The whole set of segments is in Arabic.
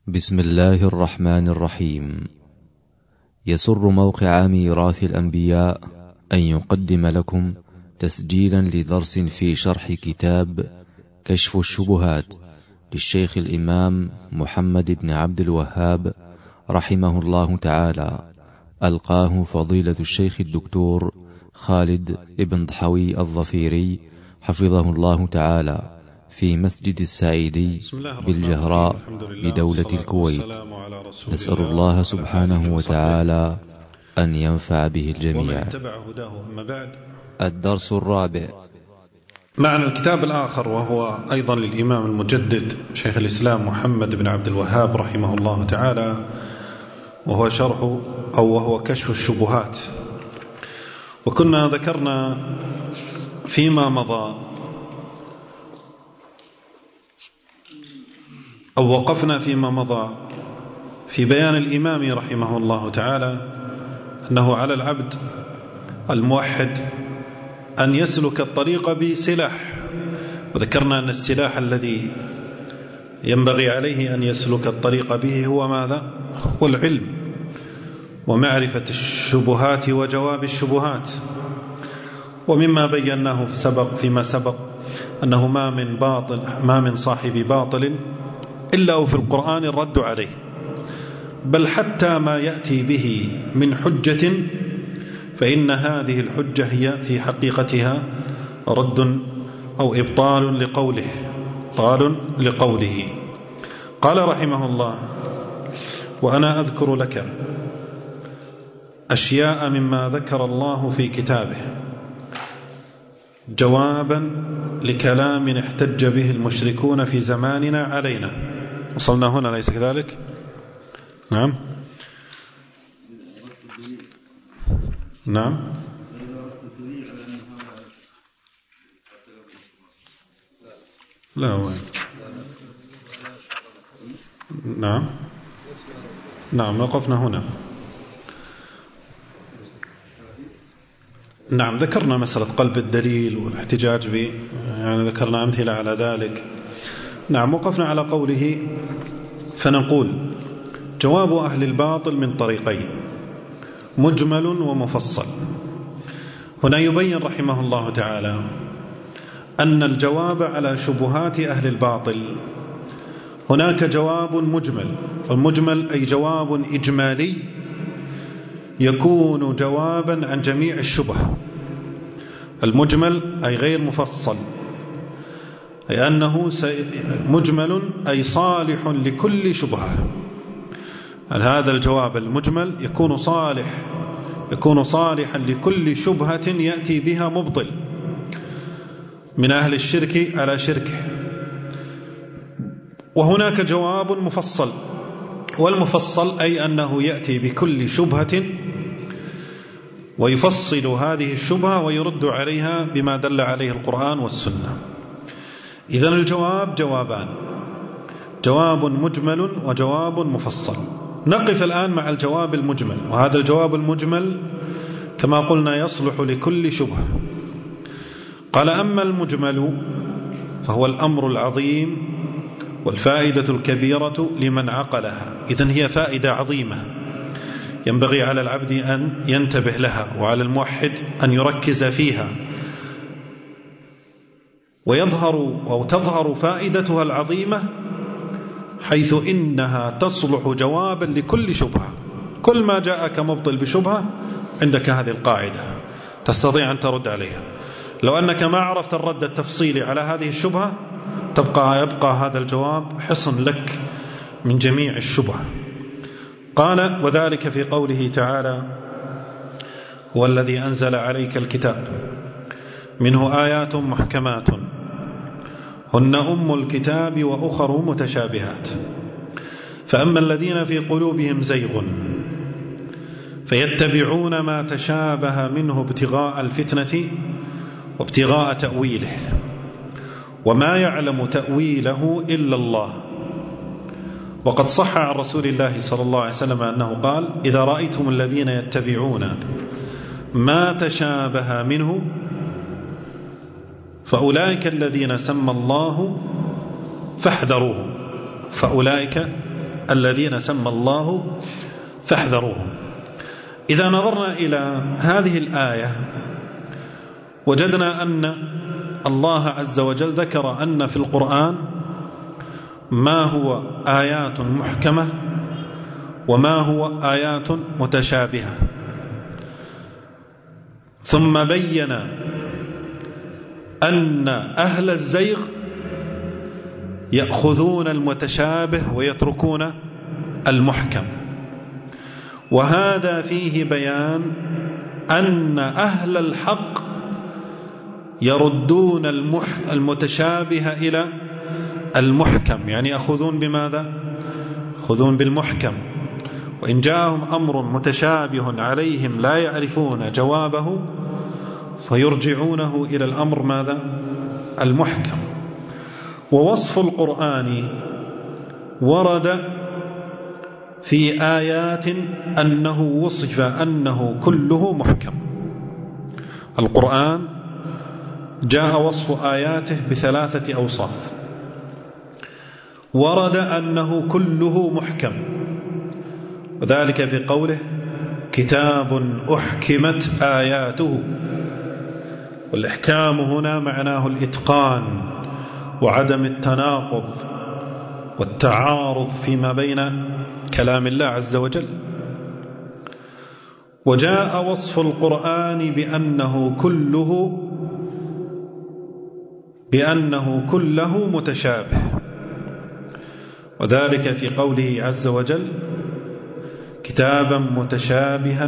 بسم الله الرحمن الرحيم. يسر موقع ميراث الأنبياء أن يقدم لكم تسجيلا لدرس في شرح كتاب كشف الشبهات للشيخ الإمام محمد بن عبد الوهاب رحمه الله تعالى، ألقاه فضيلة الشيخ الدكتور خالد بن ضحوي الظفيري حفظه الله تعالى في مسجد السعيدي بالجهراء بدولة الكويت. نسأل الله سبحانه وتعالى أن ينفع به الجميع. الدرس الرابع. معنا الكتاب الآخر وهو أيضا للإمام المجدد شيخ الإسلام محمد بن عبد الوهاب رحمه الله تعالى، وهو كشف الشبهات. وكنا ذكرنا فيما مضى أو وقفنا فيما مضى في بيان الإمام رحمه الله تعالى أنه على العبد الموحد أن يسلك الطريق بسلاح، وذكرنا أن السلاح الذي ينبغي عليه أن يسلك الطريق به هو ماذا؟ هو العلم ومعرفة الشبهات وجواب الشبهات. ومما بيناه فيما سبق أنه ما من صاحب باطل إلا وفي القرآن الرد عليه، بل حتى ما يأتي به من حجة فإن هذه الحجة هي في حقيقتها رد أو إبطال لقوله. قال رحمه الله: وأنا أذكر لك أشياء مما ذكر الله في كتابه جوابا لكلام احتج به المشركون في زماننا علينا. وصلنا هنا ليس كذلك؟ نعم لا وين نعم وقفنا هنا. نعم ذكرنا مسألة قلب الدليل والاحتجاج به، يعني ذكرنا أمثلة على ذلك. نعم وقفنا على قوله: فنقول جواب أهل الباطل من طريقين، مجمل ومفصل. هنا يبين رحمه الله تعالى أن الجواب على شبهات أهل الباطل هناك جواب مجمل، والمجمل أي جواب إجمالي يكون جوابا عن جميع الشبه. المجمل أي غير مفصل، أي أنه مجمل أي صالح لكل شبهة. هذا الجواب المجمل يكون صالحا لكل شبهة يأتي بها مبطل من أهل الشرك على شركه. وهناك جواب مفصل، والمفصل أي أنه يأتي بكل شبهة ويفصل هذه الشبهة ويرد عليها بما دل عليه القرآن والسنة. إذن الجواب جوابان، جواب مجمل وجواب مفصل. نقف الآن مع الجواب المجمل، وهذا الجواب المجمل كما قلنا يصلح لكل شبهة. قال: أما المجمل فهو الأمر العظيم والفائدة الكبيرة لمن عقلها. إذن هي فائدة عظيمة ينبغي على العبد أن ينتبه لها، وعلى الموحد أن يركز فيها، وتظهر فائدتها العظيمة حيث إنها تصلح جوابا لكل شبهة. كل ما جاءك مبطل بشبهة عندك هذه القاعدة تستطيع أن ترد عليها. لو أنك ما عرفت الرد التفصيلي على هذه الشبهة يبقى هذا الجواب حصن لك من جميع الشبهة. قال: وذلك في قوله تعالى: هو الذي أنزل عليك الكتاب منه آيات محكمات هن أم الكتاب وأخر متشابهات فأما الذين في قلوبهم زيغ فيتبعون ما تشابه منه ابتغاء الفتنة وابتغاء تأويله وما يعلم تأويله إلا الله. وقد صح عن رسول الله صلى الله عليه وسلم أنه قال: إذا رأيتم الذين يتبعون ما تشابه منه فأولئك الذين سمى الله فاحذروهم. فأولئك الذين سمى الله فاحذروهم. إذا نظرنا إلى هذه الآية وجدنا أن الله عز وجل ذكر أن في القرآن ما هو آيات محكمة وما هو آيات متشابهة، ثم بين أن أهل الزيغ يأخذون المتشابه ويتركون المحكم، وهذا فيه بيان أن أهل الحق يردون المتشابه إلى المحكم، يعني يأخذون بماذا؟ يأخذون بالمحكم، وإن جاءهم أمر متشابه عليهم لا يعرفون جوابه فيرجعونه إلى الأمر ماذا؟ المحكم. ووصف القرآن ورد في آيات أنه وصف أنه كله محكم. القرآن جاء وصف آياته ب3 أوصاف، ورد أنه كله محكم، وذلك في قوله كتاب أحكمت آياته، والإحكام هنا معناه الإتقان وعدم التناقض والتعارض فيما بين كلام الله عز وجل. وجاء وصف القرآن بأنه كله متشابه، وذلك في قوله عز وجل كتابا متشابها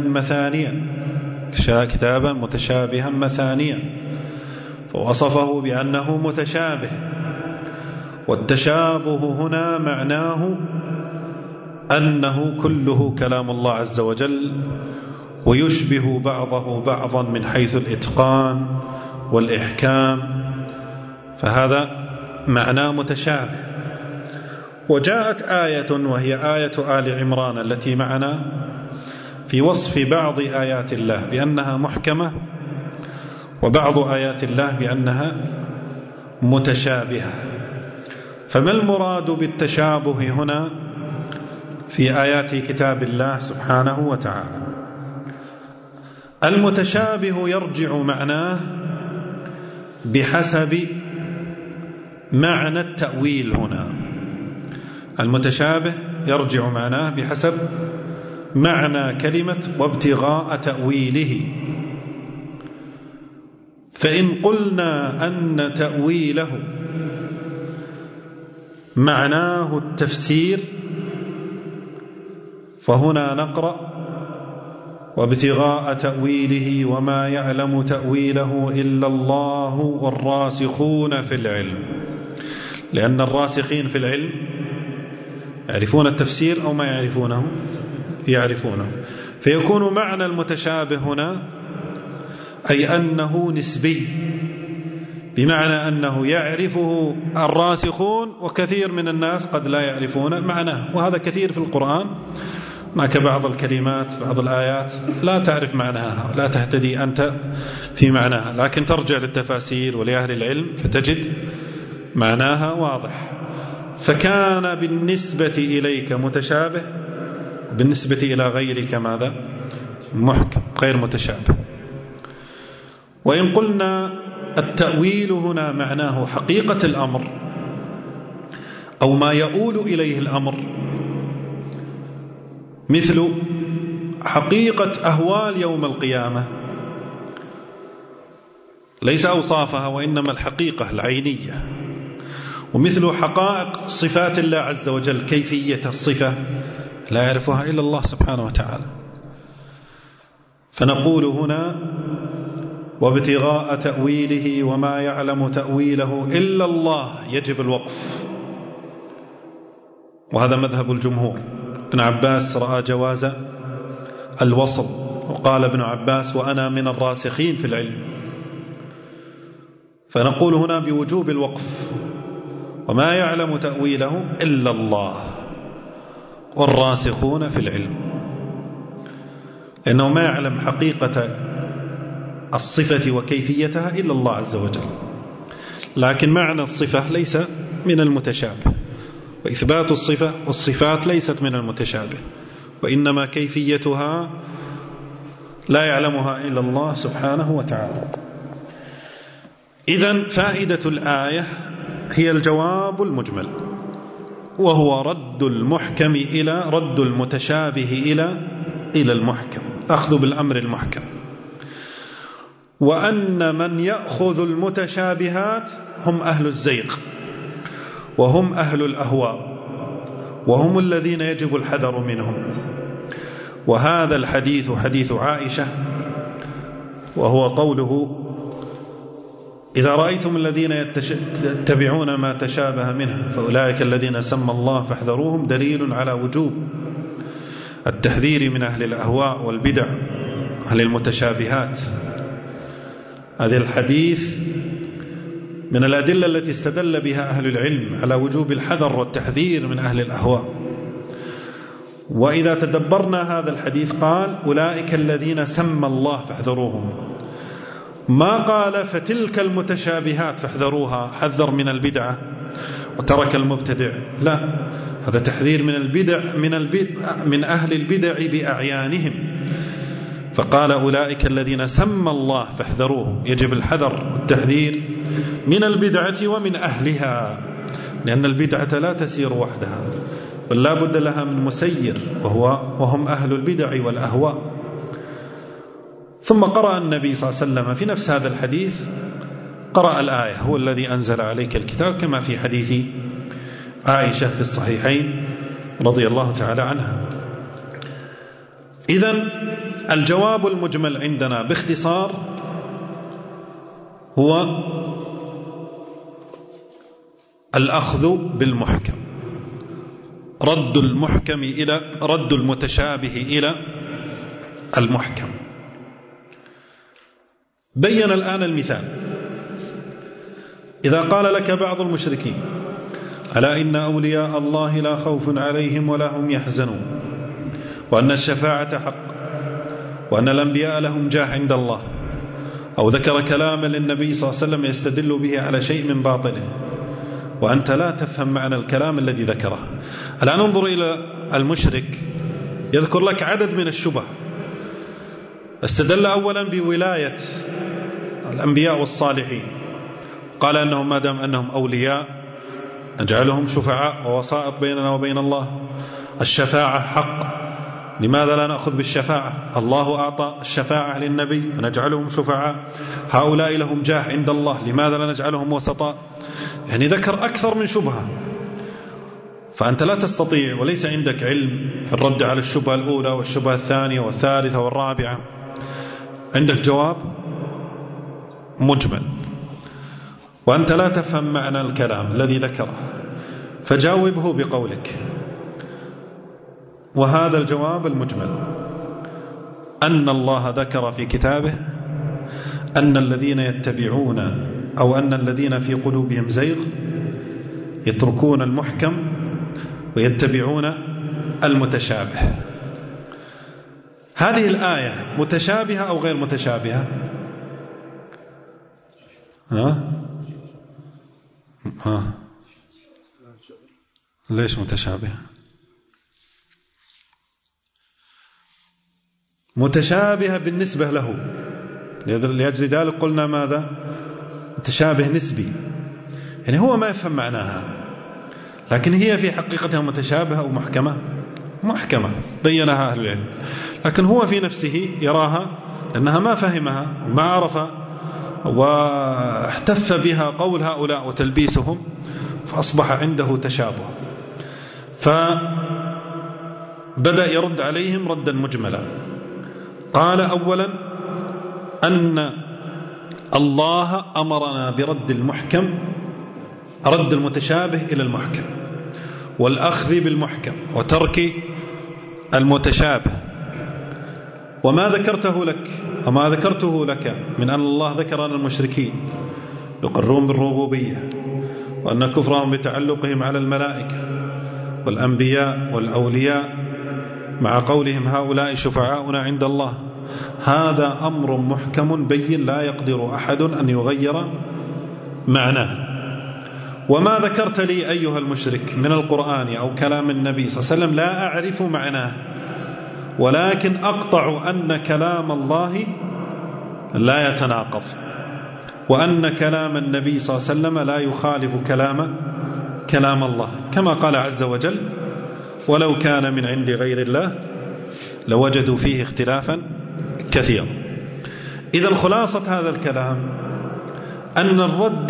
مثانيا، فوصفه بأنه متشابه. والتشابه هنا معناه أنه كله كلام الله عز وجل، ويشبه بعضه بعضا من حيث الإتقان والإحكام، فهذا معناه متشابه. وجاءت آية وهي آية آل عمران التي معنا في وصف بعض آيات الله بأنها محكمة، وبعض آيات الله بأنها متشابهة. فما المراد بالتشابه هنا في آيات كتاب الله سبحانه وتعالى؟ المتشابه يرجع معناه بحسب معنى التأويل. هنا المتشابه يرجع معناه بحسب معنى كلمة وابتغاء تأويله. فإن قلنا أن تأويله معناه التفسير فهنا نقرأ وابتغاء تأويله وما يعلم تأويله إلا الله والراسخون في العلم، لأن الراسخين في العلم يعرفون التفسير أو ما يعرفونه، فيكون معنى المتشابه هنا أي أنه نسبي، بمعنى أنه يعرفه الراسخون وكثير من الناس قد لا يعرفون معناه. وهذا كثير في القرآن، هناك بعض الكلمات بعض الآيات لا تعرف معناها، لا تهتدي أنت في معناها، لكن ترجع للتفاسير ولأهل العلم فتجد معناها واضح. فكان بالنسبة إليك متشابه، بالنسبة إلى غيرك ماذا؟ محكم غير متشابه. وإن قلنا التأويل هنا معناه حقيقة الأمر أو ما يؤول إليه الأمر، مثل حقيقة أهوال يوم القيامة، ليس أوصافها وإنما الحقيقة العينية، ومثل حقائق صفات الله عز وجل، كيفية الصفة لا يعرفها إلا الله سبحانه وتعالى. فنقول هنا وابتغاء تأويله وما يعلم تأويله إلا الله، يجب الوقف، وهذا مذهب الجمهور. ابن عباس رأى جواز الوصل، وقال ابن عباس وأنا من الراسخين في العلم. فنقول هنا بوجوب الوقف، وما يعلم تأويله إلا الله والراسخون في العلم، لأنه ما يعلم حقيقة الصفة وكيفيتها إلا الله عز وجل، لكن معنى الصفة ليس من المتشابه، وإثبات الصفة والصفات ليست من المتشابه، وإنما كيفيتها لا يعلمها إلا الله سبحانه وتعالى. إذن فائدة الآية هي الجواب المجمل، وهو رد المتشابه إلى المحكم، أخذ بالأمر المحكم، وأن من يأخذ المتشابهات هم أهل الزيغ، وهم أهل الأهواء، وهم الذين يجب الحذر منهم. وهذا الحديث حديث عائشة، وهو قوله: إذا رأيتم الذين يتبعون ما تشابه منه فأولئك الذين سمى الله فاحذروهم، دليل على وجوب التحذير من أهل الأهواء والبدع، أهل المتشابهات. هذا الحديث من الأدلة التي استدل بها أهل العلم على وجوب الحذر والتحذير من أهل الأهواء. وإذا تدبرنا هذا الحديث قال: أولئك الذين سمى الله فاحذروهم، ما قال فتلك المتشابهات فاحذروها، حذر من البدعة وترك المبتدع، لا، هذا تحذير من البدع من أهل البدع بأعيانهم، فقال: أولئك الذين سمى الله فاحذروهم، يجب الحذر والتحذير من البدعة ومن أهلها، لأن البدعة لا تسير وحدها، بل لا بد لها من مسير، وهم أهل البدع والأهواء. ثم قرأ النبي صلى الله عليه وسلم في نفس هذا الحديث، قرأ الآية: هو الذي أنزل عليك الكتاب، كما في حديث عائشة في الصحيحين رضي الله تعالى عنها. إذن الجواب المجمل عندنا باختصار هو الأخذ بالمحكم، رد المتشابه إلى المحكم. بين الآن المثال: إذا قال لك بعض المشركين: ألا إن أولياء الله لا خوف عليهم ولا هم يحزنون، وأن الشفاعة حق، وأن الأنبياء لهم جاه عند الله، أو ذكر كلاما للنبي صلى الله عليه وسلم يستدل به على شيء من باطله، وأنت لا تفهم معنى الكلام الذي ذكره. الآن انظر إلى المشرك، يذكر لك عدد من الشبه. استدل أولا بولاية الأنبياء والصالحين، قال أنهم ما دام أنهم أولياء نجعلهم شفعاء ووسائط بيننا وبين الله. الشفاعة حق، لماذا لا نأخذ بالشفاعة؟ الله أعطى الشفاعة للنبي ونجعلهم شفعاء. هؤلاء لهم جاه عند الله، لماذا لا نجعلهم وسطاء؟ يعني ذكر أكثر من شبهة، فأنت لا تستطيع وليس عندك علم في الرد على الشبهة الأولى والشبهة الثانية والثالثة والرابعة. عندك جواب مجمل وأنت لا تفهم معنى الكلام الذي ذكره، فجاوبه بقولك. وهذا الجواب المجمل أن الله ذكر في كتابه أن الذين يتبعون أو أن الذين في قلوبهم زيغ يتركون المحكم ويتبعون المتشابه. هذه الآية متشابهة أو غير متشابهة؟ ليش متشابهة؟ متشابهة بالنسبة له، لأجل ذلك قلنا ماذا؟ متشابه نسبي، يعني هو ما يفهم معناها، لكن هي في حقيقتها متشابهة أو محكمة بينها أهل العلم، لكن هو في نفسه يراها لأنها ما فهمها وما عرفها واحتف بها قول هؤلاء وتلبيسهم، فأصبح عنده تشابه، فبدأ يرد عليهم ردا مجملا. قال أولا أن الله أمرنا برد رد المتشابه إلى المحكم، والأخذ بالمحكم وترك المتشابه. وما ذكرته لك من أن الله ذكر أن المشركين يقرون بالربوبية، وأن كفرهم بتعلقهم على الملائكة والأنبياء والأولياء مع قولهم هؤلاء شفعاؤنا عند الله، هذا أمر محكم بين لا يقدر أحد أن يغير معناه. وما ذكرت لي أيها المشرك من القرآن أو كلام النبي صلى الله عليه وسلم لا أعرف معناه، ولكن أقطع أن كلام الله لا يتناقض، وأن كلام النبي صلى الله عليه وسلم لا يخالف كلام الله، كما قال عز وجل: ولو كان من عند غير الله لوجدوا فيه اختلافا كثيرا. إذن خلاصة هذا الكلام أن الرد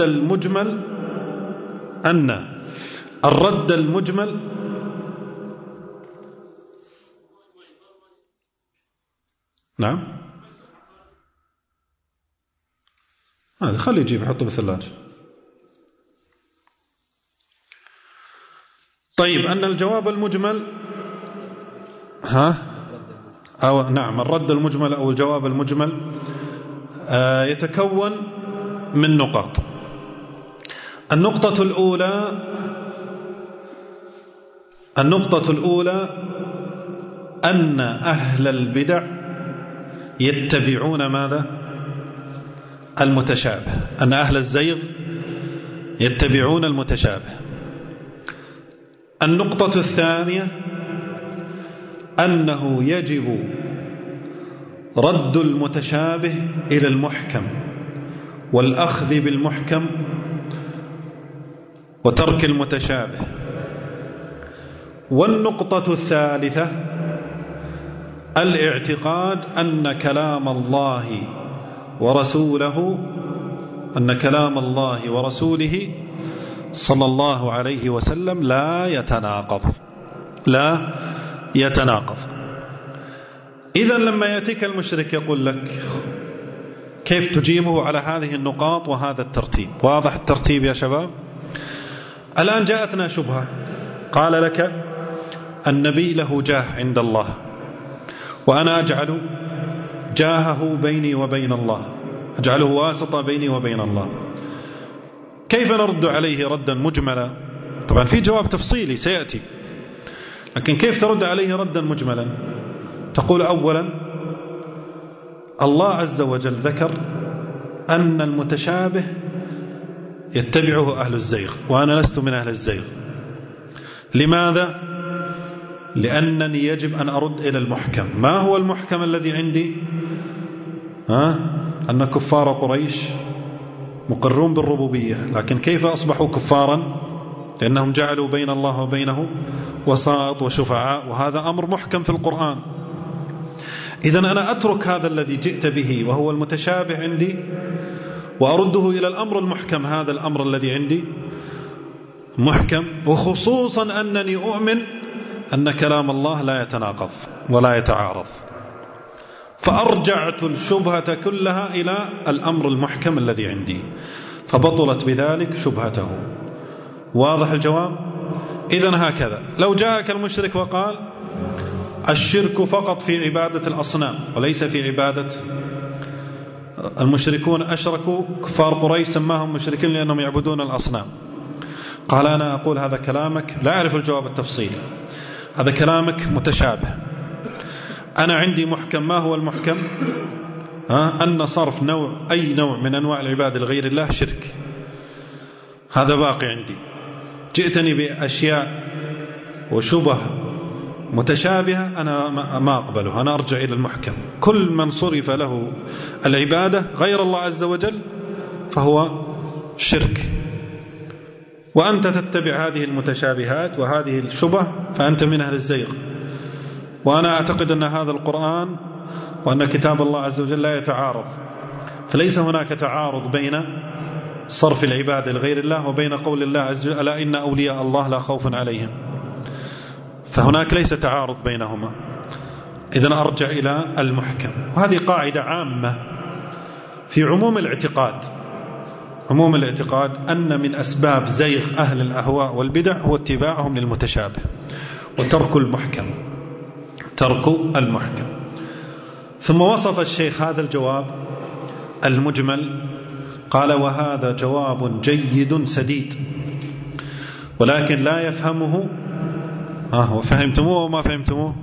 المجمل نعم، هذا خليه يجيب حطه بالثلاجة. طيب، أن الجواب المجمل نعم، الرد المجمل أو الجواب المجمل يتكون من نقاط. النقطة الأولى أن أهل البدع يتبعون ماذا؟ المتشابه، أن أهل الزيغ يتبعون المتشابه. النقطة الثانية أنه يجب رد المتشابه إلى المحكم والأخذ بالمحكم وترك المتشابه. والنقطة الثالثة الاعتقاد أن كلام الله ورسوله صلى الله عليه وسلم لا يتناقض. إذن لما يأتيك المشرك يقول لك كيف تجيبه على هذه النقاط وهذا الترتيب؟ واضح الترتيب يا شباب؟ الآن جاءتنا شبهة، قال لك النبي له جاه عند الله، وأنا أجعل جاهه بيني وبين الله، أجعله واسطة بيني وبين الله. كيف نرد عليه ردا مجملا؟ طبعا في جواب تفصيلي سيأتي، لكن كيف ترد عليه ردا مجملا؟ تقول أولا الله عز وجل ذكر أن المتشابه يتبعه أهل الزيغ، وأنا لست من أهل الزيغ. لماذا؟ لأنني يجب أن أرد إلى المحكم. ما هو المحكم الذي عندي؟ أن كفار قريش مقرون بالربوبية، لكن كيف أصبحوا كفارا؟ لأنهم جعلوا بين الله وبينه وساط وشفعاء، وهذا أمر محكم في القرآن. إذن أنا أترك هذا الذي جئت به وهو المتشابه عندي وأرده إلى الأمر المحكم. هذا الأمر الذي عندي محكم، وخصوصا أنني أؤمن أن كلام الله لا يتناقض ولا يتعارض، فأرجعت الشبهة كلها إلى الأمر المحكم الذي عندي، فبطلت بذلك شبهته. واضح الجواب؟ إذن هكذا لو جاءك المشرك وقال الشرك فقط في عبادة الأصنام وليس في عبادة، المشركون أشركوا، كفار قريش سماهم مشركين لأنهم يعبدون الأصنام. قال أنا أقول هذا كلامك لا أعرف الجواب التفصيلي، هذا كلامك متشابه، أنا عندي محكم. ما هو المحكم؟ أن صرف أي نوع من أنواع العبادة لغير الله شرك، هذا باقي عندي. جئتني بأشياء وشبه متشابهة أنا ما أقبله، أنا أرجع إلى المحكم. كل من صرف له العبادة غير الله عز وجل فهو شرك، وأنت تتبع هذه المتشابهات وهذه الشبه فأنت من أهل الزيغ. وأنا أعتقد أن هذا القرآن وأن كتاب الله عز وجل لا يتعارض، فليس هناك تعارض بين صرف العبادة لغير الله وبين قول الله عز وجل ألا إن أولياء الله لا خوف عليهم، فهناك ليس تعارض بينهما. إذن أرجع إلى المحكم. وهذه قاعدة عامة في عموم الاعتقاد أن من أسباب زيغ أهل الأهواء والبدع هو اتباعهم للمتشابه وترك المحكم. ثم وصف الشيخ هذا الجواب المجمل، قال وهذا جواب جيد سديد، ولكن لا يفهمه. فهمتموه وما فهمتموه؟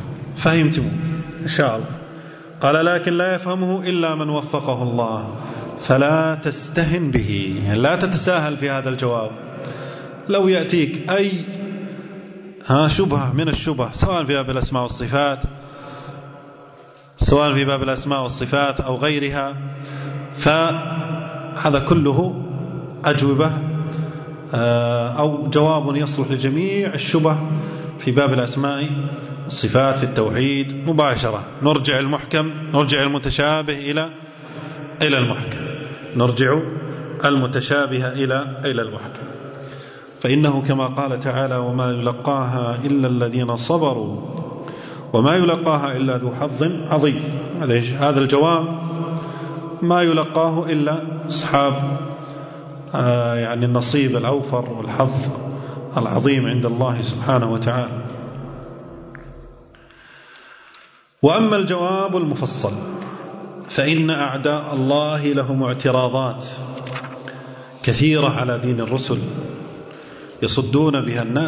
فهمتموه إن شاء الله. قال لكن لا يفهمه إلا من وفقه الله فلا تستهن به، يعني لا تتساهل في هذا الجواب. لو يأتيك أي شبهة من الشبه، سواء في باب الأسماء والصفات أو غيرها، فهذا كله أجوبة أو جواب يصلح لجميع الشبه في باب الأسماء والصفات في التوحيد مباشرة. نرجع المتشابه إلى المحكم، نرجع المتشابه إلى المحكم. فإنه كما قال تعالى: وما يلقاها إلا الذين صبروا وما يلقاها إلا ذو حظ عظيم. هذا الجواب ما يلقاه إلا أصحاب يعني النصيب الأوفر والحظ العظيم عند الله سبحانه وتعالى. وأما الجواب المفصل فإن أعداء الله لهم اعتراضات كثيرة على دين الرسل يصدون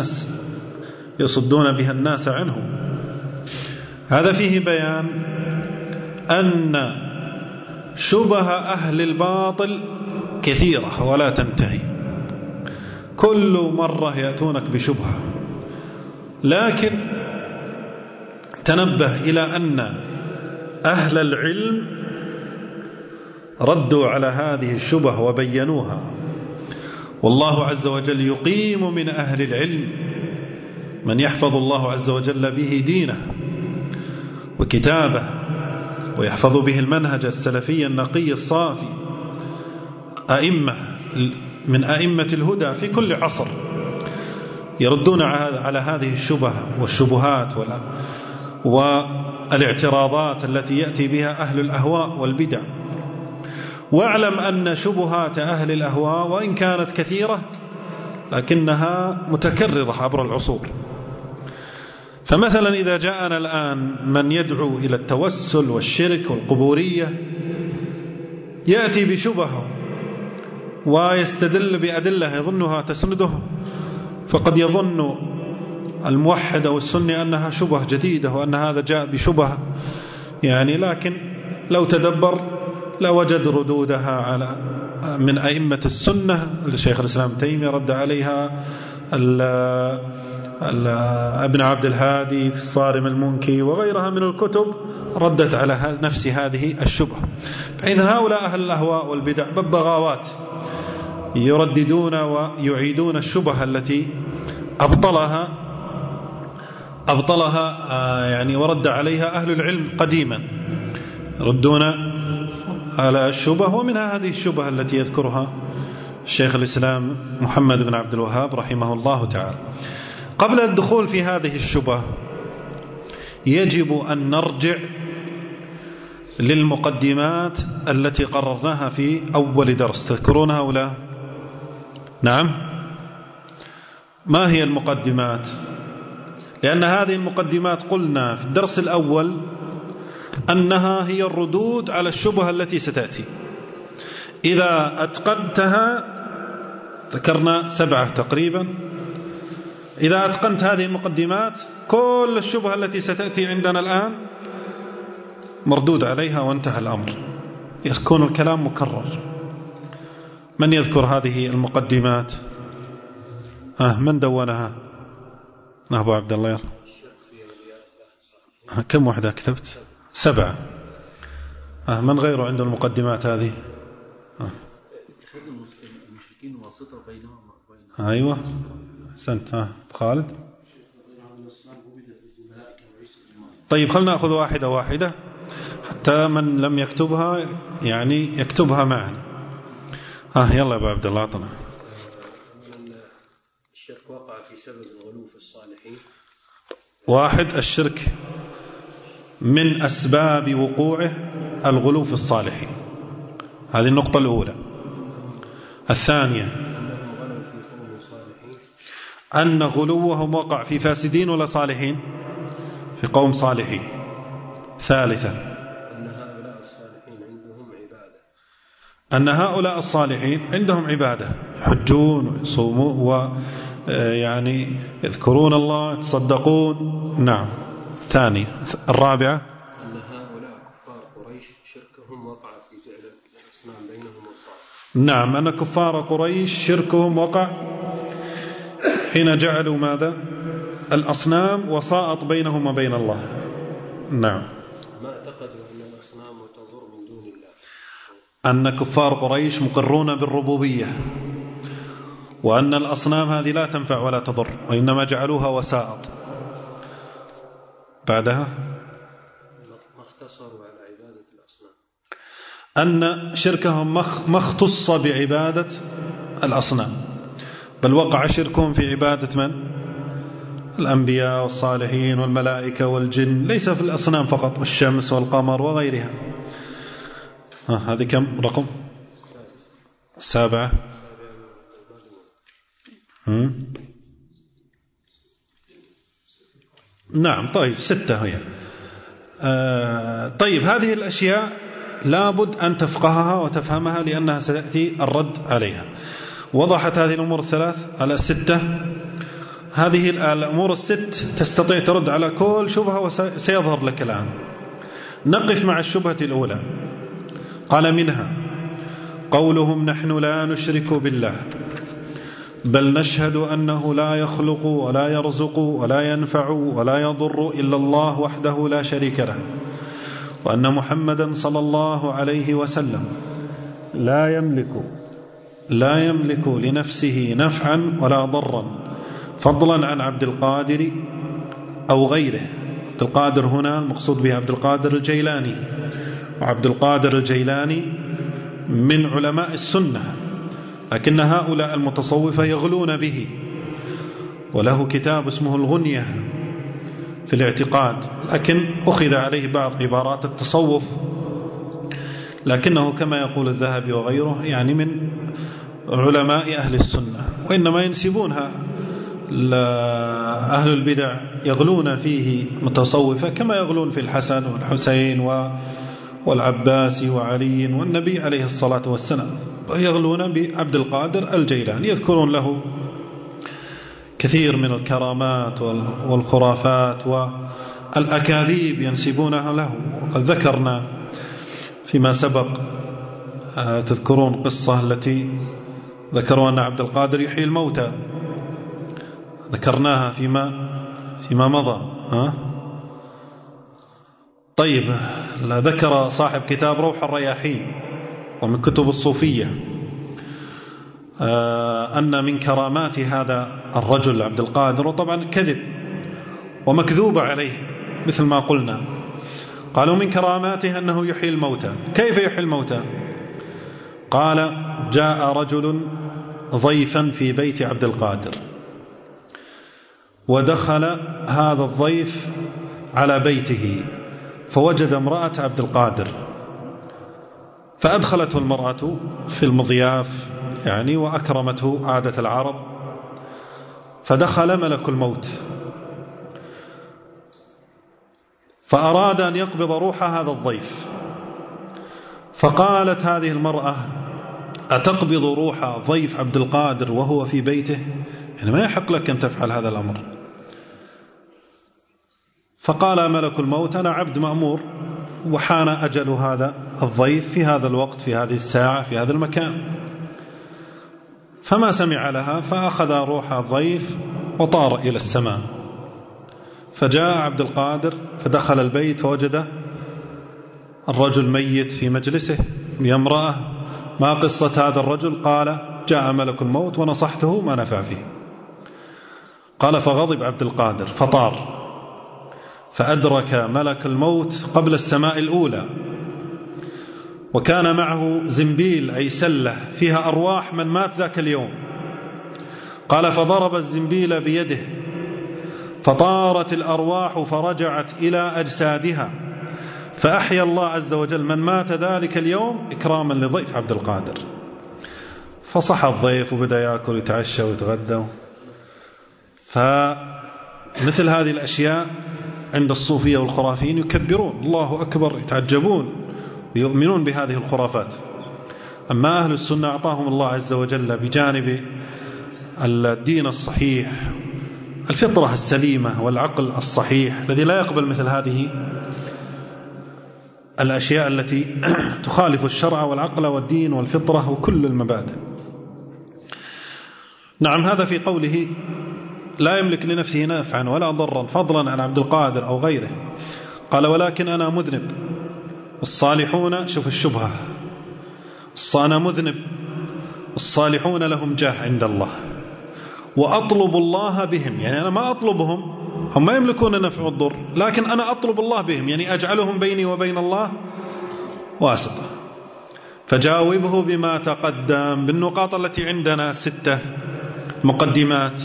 بها الناس عنه. هذا فيه بيان أن شبه أهل الباطل كثيرة ولا تنتهي، كل مرة يأتونك بشبهة، لكن تنبه إلى أن أهل العلم ردوا على هذه الشبه وبينوها، والله عز وجل يقيم من أهل العلم من يحفظ الله عز وجل به دينه وكتابه، ويحفظ به المنهج السلفي النقي الصافي، أئمة من أئمة الهدى في كل عصر يردون على هذه الشبه والشبهات والاعتراضات التي يأتي بها أهل الأهواء والبدع. واعلم أن شبهات أهل الأهواء وإن كانت كثيرة لكنها متكررة عبر العصور. فمثلا إذا جاءنا الآن من يدعو إلى التوسل والشرك والقبورية، يأتي بشبهه ويستدل بأدلة يظنها تسنده، فقد يظن الموحد أو السني أنها شبه جديدة وأن هذا جاء بشبه يعني، لكن لو تدبر لوجد ردودها على من أئمة السنة. الشيخ الإسلام تيمية رد عليها، ابن عبد الهادي في الصارم المنكي وغيرها من الكتب ردت على نفس هذه الشبهة. فإذا هؤلاء أهل الأهواء والبدع ببغاوات يرددون ويعيدون الشبهة التي أبطلها يعني ورد عليها أهل العلم قديما، يردون على الشبه، ومنها هذه الشبهة التي يذكرها الشيخ الإسلام محمد بن عبد الوهاب رحمه الله تعالى. قبل الدخول في هذه الشبهة يجب أن نرجع للمقدمات التي قررناها في أول درس، تذكرونها ولا؟ نعم. ما هي المقدمات؟ لأن هذه المقدمات قلنا في الدرس الأول أنها هي الردود على الشبهة التي ستأتي. إذا أتقنتها، ذكرنا 7 تقريبا، إذا أتقنت هذه المقدمات كل الشبهة التي ستأتي عندنا الآن مردود عليها وانتهى الأمر، يكون الكلام مكرر. من يذكر هذه المقدمات؟ من دونها؟ أبو عبد الله. كم وحدة كتبت؟ 7. من غيره عنده المقدمات هذه؟ المشركين واسطة بينهم. أيوة سنت. خالد. طيب خلنا نأخذ واحدة حتى من لم يكتبها يعني يكتبها معنا. يلا يا أبو عبد الله أعطنا. الشرك وقع في سبب الغلو في الصالحين. 1. الشرك من أسباب وقوعه الغلو في الصالحين، هذه النقطة الأولى. الثانية أن غلوهم وقع في فاسدين ولا صالحين؟ في قوم صالحين. 3. أن هؤلاء الصالحين عندهم عبادة، يحجون ويصومون ويعني يذكرون الله، يتصدقون. نعم. ثاني. 4. أن هؤلاء كفار قريش شركهم وقع في جعل الأصنام بينهم نعم، أن كفار قريش شركهم وقع حين جعلوا ماذا؟ الأصنام وساط بينهم وبين الله. نعم، ما اعتقدوا أن الأصنام تضر من دون الله، أن كفار قريش مقرون بالربوبية، وأن الأصنام هذه لا تنفع ولا تضر، وإنما جعلوها وسائط. بعدها ما اختصروا على عبادة الأصنام، أن شركهم ما اختص بعبادة الأصنام، بل وقع شركهم في عبادة من؟ الأنبياء والصالحين والملائكة والجن، ليس في الأصنام فقط، والشمس والقمر وغيرها. هذه كم رقم؟ 7. نعم، طيب 6 هي. طيب، هذه الأشياء لابد أن تفقهها وتفهمها، لأنها سيأتي الرد عليها. وضحت هذه الأمور الثلاث على 6. هذه الأمور 6 تستطيع ترد على كل شبهة، وسيظهر لك الآن. نقف مع الشبهة الأولى. قال: منها قولهم نحن لا نشرك بالله، بل نشهد أنه لا يخلق ولا يرزق ولا ينفع ولا يضر إلا الله وحده لا شريك له، وأن محمدا صلى الله عليه وسلم لا يملك لنفسه نفعا ولا ضرا، فضلا عن عبد القادر أو غيره. عبد القادر هنا المقصود به عبد القادر الجيلاني، وعبد القادر الجيلاني من علماء السنة، لكن هؤلاء المتصوفة يغلون به، وله كتاب اسمه الغنية في الاعتقاد، لكن أخذ عليه بعض عبارات التصوف، لكنه كما يقول الذهبي وغيره يعني من علماء أهل السنة، وإنما ينسبونها أهل البدع، يغلون فيه متصوفة كما يغلون في الحسن والحسين والعباس وعلي والنبي عليه الصلاة والسلام، يغلون بعبد القادر الجيلاني، يذكرون له كثير من الكرامات والخرافات والأكاذيب ينسبونها له. وقد ذكرنا فيما سبق، تذكرون قصة التي ذكروا أن عبد القادر يحيي الموتى، ذكرناها فيما مضى. طيب، ذكر صاحب كتاب روح الرياحين ومن كتب الصوفية أن من كرامات هذا الرجل عبد القادر، وطبعا كذب ومكذوب عليه مثل ما قلنا، قالوا من كراماته أنه يحيي الموتى. كيف يحيي الموتى؟ قال: جاء رجل ضيفا في بيت عبد القادر، ودخل هذا الضيف على بيته فوجد امرأة عبد القادر، فأدخلته المرأة في المضياف يعني وأكرمته عادة العرب، فدخل ملك الموت فأراد أن يقبض روح هذا الضيف، فقالت هذه المرأة: أتقبض روح ضيف عبد القادر وهو في بيته؟ يعني ما يحق لك أن تفعل هذا الأمر. فقال ملك الموت: أنا عبد مأمور، وحان أجل هذا الضيف في هذا الوقت، في هذه الساعة، في هذا المكان. فما سمع لها، فأخذ روح الضيف وطار إلى السماء. فجاء عبد القادر فدخل البيت فوجد الرجل ميت في مجلسه بامرأة. ما قصة هذا الرجل؟ قال: جاء ملك الموت ونصحته ما نفع فيه. قال: فغضب عبد القادر فطار، فأدرك ملك الموت قبل السماء الأولى، وكان معه زنبيل أي سلة فيها أرواح من مات ذاك اليوم. قال: فضرب الزنبيل بيده فطارت الأرواح فرجعت إلى أجسادها، فأحيا الله عز وجل من مات ذلك اليوم إكراما لضيف عبد القادر. فصح الضيف وبدأ يأكل ويتعشى ويتغدى. فمثل هذه الأشياء عند الصوفية والخرافيين يكبرون الله أكبر، يتعجبون ويؤمنون بهذه الخرافات. أما أهل السنة أعطاهم الله عز وجل بجانب الدين الصحيح الفطرة السليمة والعقل الصحيح الذي لا يقبل مثل هذه الأشياء التي تخالف الشرع والعقل والدين والفطرة وكل المبادئ. نعم، هذا في قوله لا يملك لنفسه نافعا ولا ضرا فضلا عن عبد القادر أو غيره. قال ولكن أنا مذنب الصالحون، شوف الشبهة، أنا مذنب الصالحون لهم جاه عند الله وأطلب الله بهم، يعني أنا ما أطلبهم، هم ما يملكون النفع والضر، لكن أنا أطلب الله بهم، يعني أجعلهم بيني وبين الله واسطة. فجاوبه بما تقدم بالنقاط التي عندنا 6 مقدمات.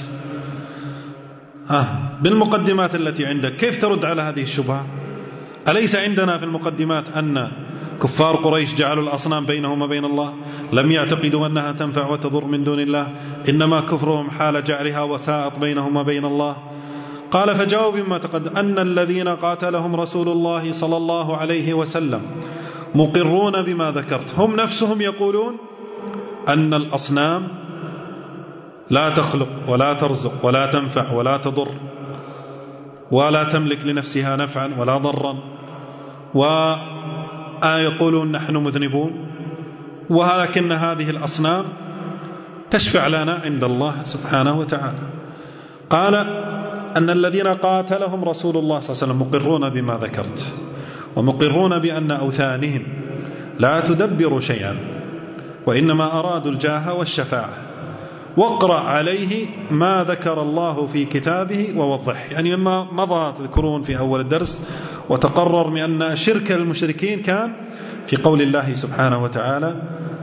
بالمقدمات التي عندك كيف ترد على هذه الشبهة؟ أليس عندنا في المقدمات أن كفار قريش جعلوا الأصنام بينهم وبين الله، لم يعتقدوا أنها تنفع وتضر من دون الله، إنما كفرهم حال جعلها وسائط بينهم وبين الله. قال فجاوب بما تقدم أن الذين قاتلهم رسول الله صلى الله عليه وسلم مقرون بما ذكرت، هم نفسهم يقولون أن الأصنام لا تخلق ولا ترزق ولا تنفع ولا تضر ولا تملك لنفسها نفعا ولا ضرا، ويقولون نحن مذنبون، ولكن هذه الأصنام تشفع لنا عند الله سبحانه وتعالى. قال أن الذين قاتلهم رسول الله صلى الله عليه وسلم مقرون بما ذكرت، ومقرون بأن أوثانهم لا تدبر شيئا وإنما أرادوا الجاه والشفاعة، واقرأ عليه ما ذكر الله في كتابه ووضح، يعني مما مضى تذكرون في أول الدرس وتقرر من أن شرك المشركين كان في قول الله سبحانه وتعالى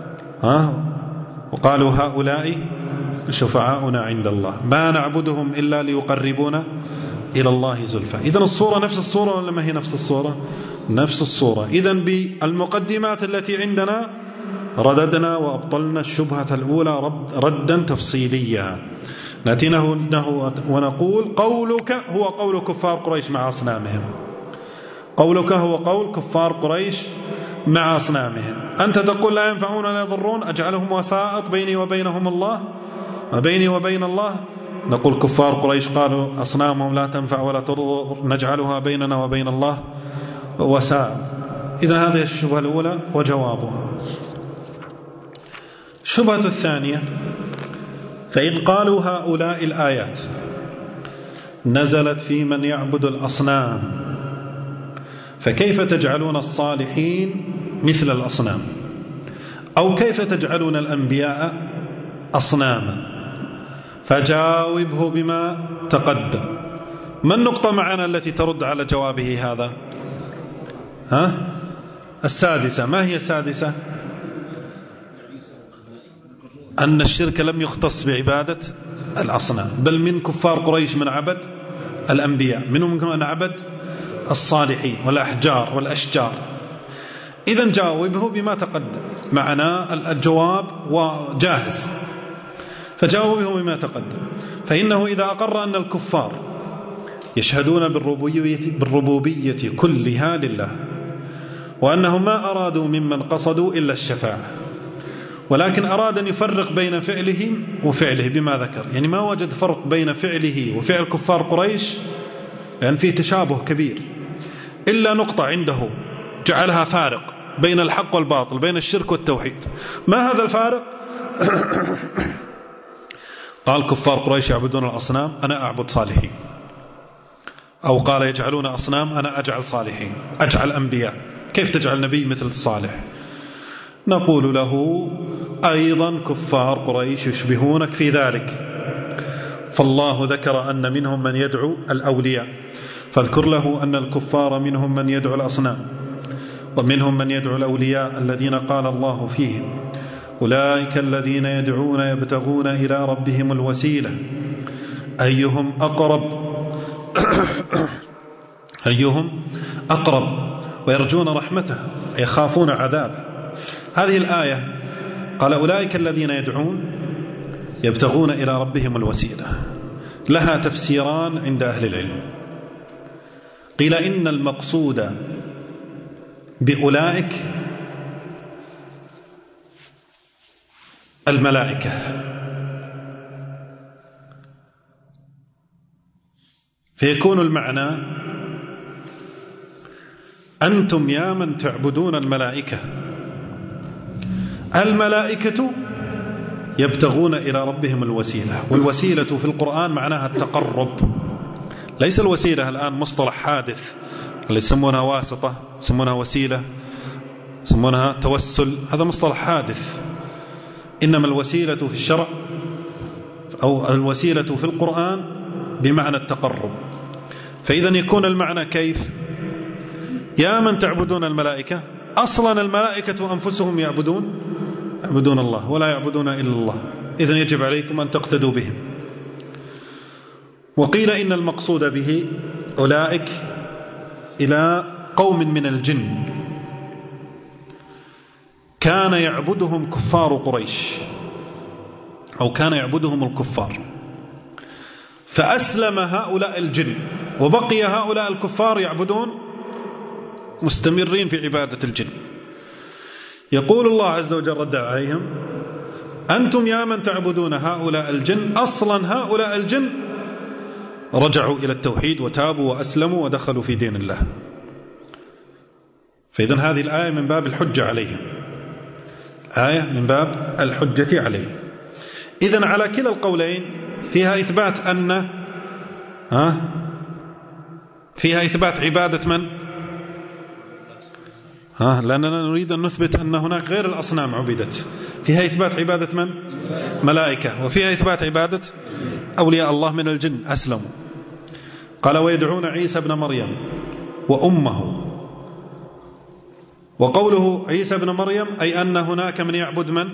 وقالوا هؤلاء شفعاؤنا عند الله ما نعبدهم إلا ليقربونا إلى الله زلفى. إذن الصورة نفس الصورة ولا ما هي نفس الصورة؟ نفس الصورة. إذن بالمقدمات التي عندنا رددنا وأبطلنا الشبهة الأولى ردا تفصيليا. نأتي ونقول قولك هو قول كفار قريش مع أصنامهم، قولك هو قول كفار قريش مع أصنامهم. أنت تقول لا ينفعون ولا يضرون، أجعلهم وسائط بيني وبينهم الله وبيني وبين الله. نقول كفار قريش قالوا أصنامهم لا تنفع ولا تضر، نجعلها بيننا وبين الله وسائط. إذن هذه الشبهة الأولى وجوابها. الشبهة الثانية: فإن قالوا هؤلاء الآيات نزلت في من يعبد الأصنام، فكيف تجعلون الصالحين مثل الأصنام؟ أو كيف تجعلون الأنبياء أصناما؟ فجاوبه بما تقدم. ما النقطة معنا التي ترد على جوابه هذا؟ السادسة. ما هي السادسة؟ أن الشرك لم يختص بعبادة الأصنام، بل من كفار قريش من عبد الأنبياء، منهم من عبد الصالحين والأحجار والأشجار. إذن جاوبه بما تقدم، معنا الجواب وجاهز، فجاوبه بما تقدم. فإنه إذا أقر أن الكفار يشهدون بالربوبية كلها لله، وأنهم ما أرادوا ممن قصدوا إلا الشفاعة، ولكن أراد أن يفرق بين فعلهم وفعله بما ذكر، يعني ما وجد فرق بين فعله وفعل كفار قريش لأن فيه تشابه كبير، إلا نقطة عنده جعلها فارق بين الحق والباطل، بين الشرك والتوحيد. ما هذا الفارق؟ قال كفار قريش يعبدون الأصنام، أنا أعبد صالحين. أو قال يجعلون أصنام، أنا أجعل صالحين، أجعل أنبياء. كيف تجعل نبي مثل الصالح؟ نقول له أيضا كفار قريش يشبهونك في ذلك، فالله ذكر أن منهم من يدعو الأولياء، فاذكر له أن الكفار منهم من يدعو الأصنام، ومنهم من يدعو الأولياء الذين قال الله فيهم أولئك الذين يدعون يبتغون إلى ربهم الوسيلة أيهم أقرب ويرجون رحمته يخافون عذابه. هذه الآية قال أولئك الذين يدعون يبتغون إلى ربهم الوسيلة، لها تفسيران عند أهل العلم. قيل إن المقصود بأولئك الملائكة، فيكون المعنى أنتم يا من تعبدون الملائكة. الملائكة يبتغون إلى ربهم الوسيلة، والوسيلة في القرآن معناها التقرب، ليس الوسيلة الآن مصطلح حادث اللي يسمونها واسطة، يسمونها وسيلة، يسمونها توسل، هذا مصطلح حادث. إنما الوسيلة في الشرع أو الوسيلة في القرآن بمعنى التقرب. فإذا يكون المعنى كيف؟ يا من تعبدون الملائكة، أصلا الملائكة أنفسهم يعبدون الله ولا يعبدون إلا الله، إذن يجب عليكم أن تقتدوا بهم. وقيل إن المقصود به أولئك إلى قوم من الجن كان يعبدهم كفار قريش، أو كان يعبدهم الكفار، فأسلم هؤلاء الجن وبقي هؤلاء الكفار يعبدون مستمرين في عبادة الجن. يقول الله عز وجل رد عليهم: أنتم يا من تعبدون هؤلاء الجن، أصلا هؤلاء الجن رجعوا إلى التوحيد وتابوا وأسلموا ودخلوا في دين الله. فإذن هذه الآية من باب الحجة عليهم، آية من باب الحجة عليهم. إذن على كلا القولين فيها إثبات أن فيها إثبات عبادة من؟ لأننا نريد أن نثبت أن هناك غير الأصنام عبدت. فيها إثبات عبادة من؟ ملائكة. وفيها إثبات عبادة أولياء الله من الجن أسلموا. قال: ويدعون عيسى ابن مريم وأمه. وقوله عيسى ابن مريم أي أن هناك من يعبد من؟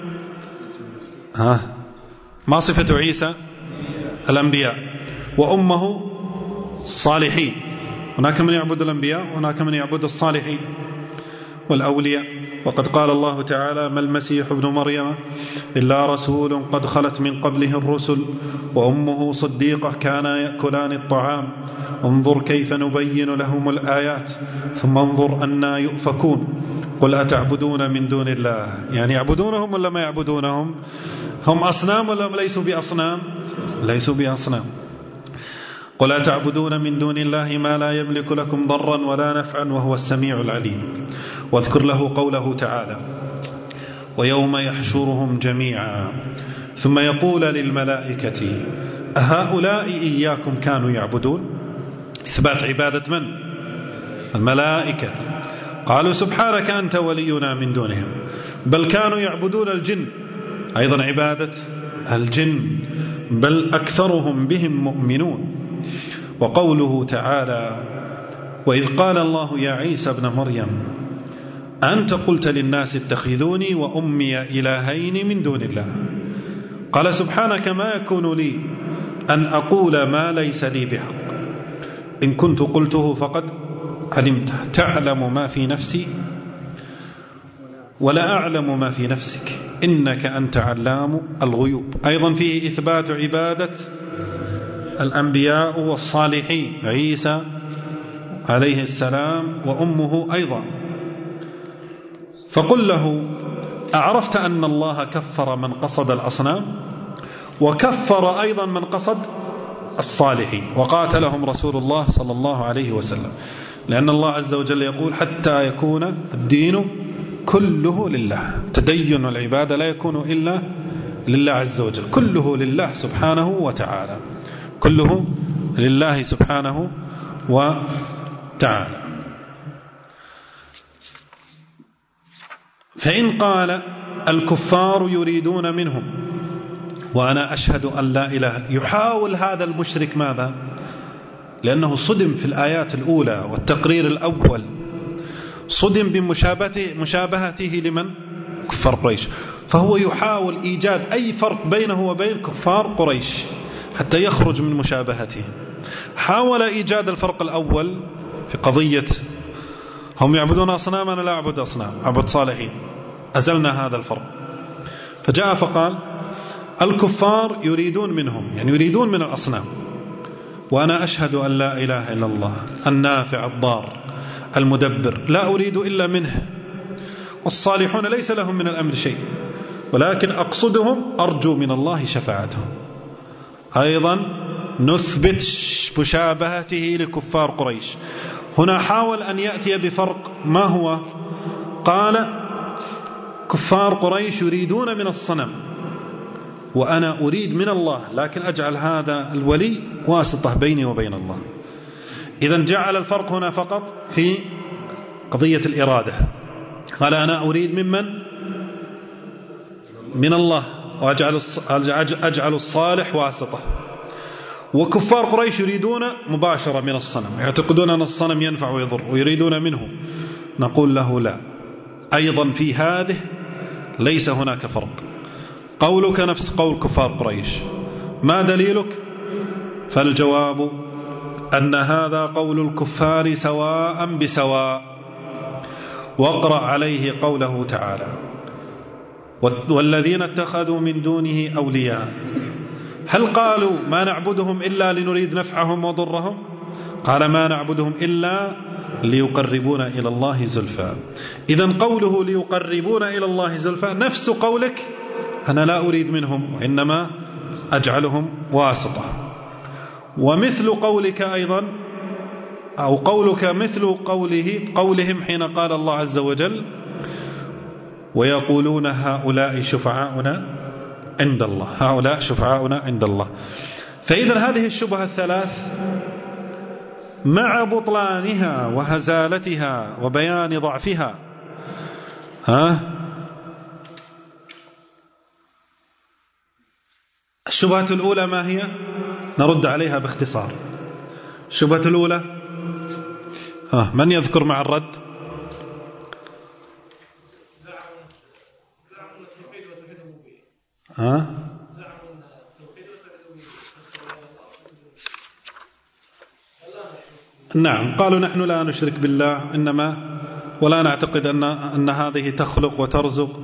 ما صفة عيسى؟ الأنبياء. وأمه الصالحين. هناك من يعبد الأنبياء وهناك من يعبد الصالحين والأولياء. وقد قال الله تعالى: ما المسيح ابن مريم إلا رسول قد خلت من قبله الرسل وأمه صديقة كانا يأكلان الطعام انظر كيف نبين لهم الآيات ثم انظر أنا يؤفكون قل أتعبدون من دون الله. يعني يعبدونهم ولا ما يعبدونهم؟ هم أصنام ولا ليسوا بأصنام؟ ليسوا بأصنام. قل أتعبدون من دون الله ما لا يملك لكم ضرا ولا نفعا وهو السميع العليم. واذكر له قوله تعالى: ويوم يحشرهم جميعا ثم يقول للملائكة أهؤلاء إياكم كانوا يعبدون. إثبات عبادة من؟ الملائكة. قالوا سبحانك أنت ولينا من دونهم، بل كانوا يعبدون الجن، أيضا عبادة الجن، بل أكثرهم بهم مؤمنون. وقوله تعالى: وإذ قال الله يا عيسى ابن مريم أنت قلت للناس اتخذوني وأمي إلهين من دون الله. قال سبحانك ما يكون لي أن أقول ما ليس لي بحق إن كنت قلته فقد علمته تعلم ما في نفسي ولا أعلم ما في نفسك إنك أنت علام الغيوب. أيضا فيه إثبات عبادة الأنبياء والصالحين، عيسى عليه السلام وأمه أيضا. فقل له أعرفت أن الله كفر من قصد الأصنام وكفر أيضا من قصد الصالحين وقاتلهم رسول الله صلى الله عليه وسلم، لأن الله عز وجل يقول حتى يكون الدين كله لله. تدين العبادة لا يكون إلا لله عز وجل، كله لله سبحانه وتعالى، كله لله سبحانه وتعالى. فإن قال الكفار يريدون منهم وأنا أشهد أن لا إله، يحاول هذا المشرك ماذا؟ لأنه صدم في الآيات الأولى والتقرير الأول، صدم بمشابهته لمن؟ كفار قريش، فهو يحاول إيجاد أي فرق بينه وبين كفار قريش حتى يخرج من مشابهته. حاول إيجاد الفرق الأول في قضية هم يعبدون أصنام أنا لا أعبد أصنام أعبد صالحين، أزلنا هذا الفرق. فجاء فقال الكفار يريدون منهم، يعني يريدون من الأصنام، وأنا أشهد أن لا إله إلا الله النافع الضار المدبر لا أريد إلا منه، والصالحون ليس لهم من الأمر شيء ولكن أقصدهم أرجو من الله شفاعتهم. أيضا نثبت مشابهته لكفار قريش، هنا حاول أن يأتي بفرق. ما هو؟ قال كفار قريش يريدون من الصنم وأنا أريد من الله، لكن أجعل هذا الولي واسطة بيني وبين الله. إذن جعل الفرق هنا فقط في قضية الإرادة. قال أنا أريد ممن؟ من الله، وأجعل الصالح واسطة. وكفار قريش يريدون مباشرة من الصنم، يعتقدون أن الصنم ينفع ويضر ويريدون منه. نقول له لا، أيضا في هذه ليس هناك فرق. قولك نفس قول كفار قريش، ما دليلك؟ فالجواب أن هذا قول الكفار سواء بسواء. واقرأ عليه قوله تعالى والذين اتخذوا من دونه أولياء، هل قالوا ما نعبدهم إلا لنريد نفعهم وضرهم؟ قال ما نعبدهم إلا ليقربونا إلى الله زلفى. إذن قوله ليقربونا إلى الله زلفى نفس قولك أنا لا أريد منهم وإنما أجعلهم واسطة. ومثل قولك أيضا، أو قولك مثل قولهم حين قال الله عز وجل ويقولون هؤلاء شفعاؤنا عند الله، هؤلاء شفعاؤنا عند الله. فإذا هذه الشبهة الثلاث مع بطلانها وهزالتها وبيان ضعفها، الشبهة الأولى ما هي؟ نرد عليها باختصار. الشبهة الأولى من يذكر مع الرد؟ نعم، قالوا نحن لا نشرك بالله إنما ولا نعتقد أن هذه تخلق وترزق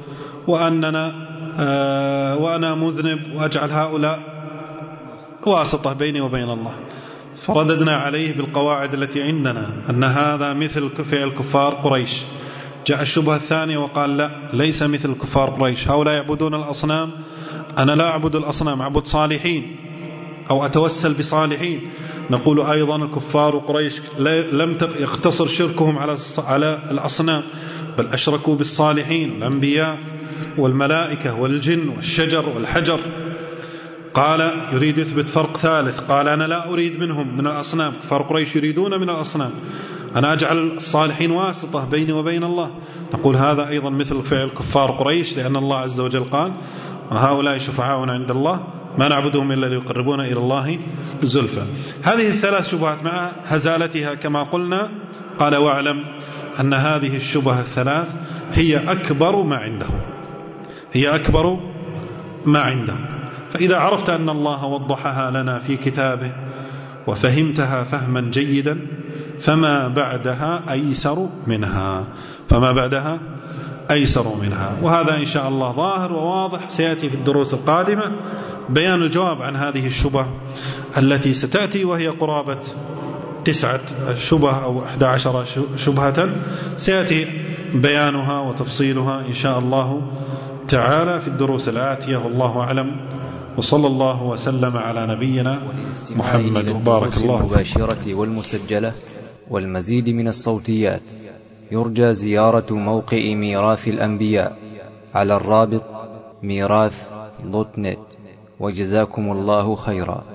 وأنا مذنب وأجعل هؤلاء واسطة بيني وبين الله. فرددنا عليه بالقواعد التي عندنا أن هذا مثل فعل كفار قريش. جاء الشبهة الثانية وقال لا، ليس مثل كفار قريش، هؤلاء يعبدون الأصنام، أنا لا أعبد الأصنام، أعبد صالحين أو أتوسل بصالحين. نقول أيضا الكفار قريش لم يقتصر شركهم على الأصنام، بل أشركوا بالصالحين، الأنبياء والملائكة والجن والشجر والحجر. قال يريد يثبت فرق ثالث، قال أنا لا أريد منهم من الأصنام، كفار قريش يريدون من الأصنام، أنا أجعل الصالحين واسطة بيني وبين الله. نقول هذا أيضا مثل فعل كفار قريش، لأن الله عز وجل قال هؤلاء شفعاؤنا عند الله ما نعبدهم إلا ليقربونا إلى الله زلفى. هذه الثلاث شبهات مع هزالتها كما قلنا. قال واعلم أن هذه الشبهة الثلاث هي أكبر ما عندهم، هي أكبر ما عندهم. فإذا عرفت أن الله وضحها لنا في كتابه وفهمتها فهما جيدا فما بعدها أيسر منها، فما بعدها أيسر منها. وهذا إن شاء الله ظاهر وواضح، سيأتي في الدروس القادمة بيان الجواب عن هذه الشبهة التي ستأتي، وهي قرابة 9 شبهة أو 11 شبهة، سيأتي بيانها وتفصيلها إن شاء الله تعالى في الدروس الآتية. والله أعلم، وصلى الله وسلم على نبينا محمد وبارك الله. المباشرة والمسجلة والمزيد من الصوتيات يرجى زيارة موقع ميراث الأنبياء على الرابط ميراث.net. وجزاكم الله خيرا.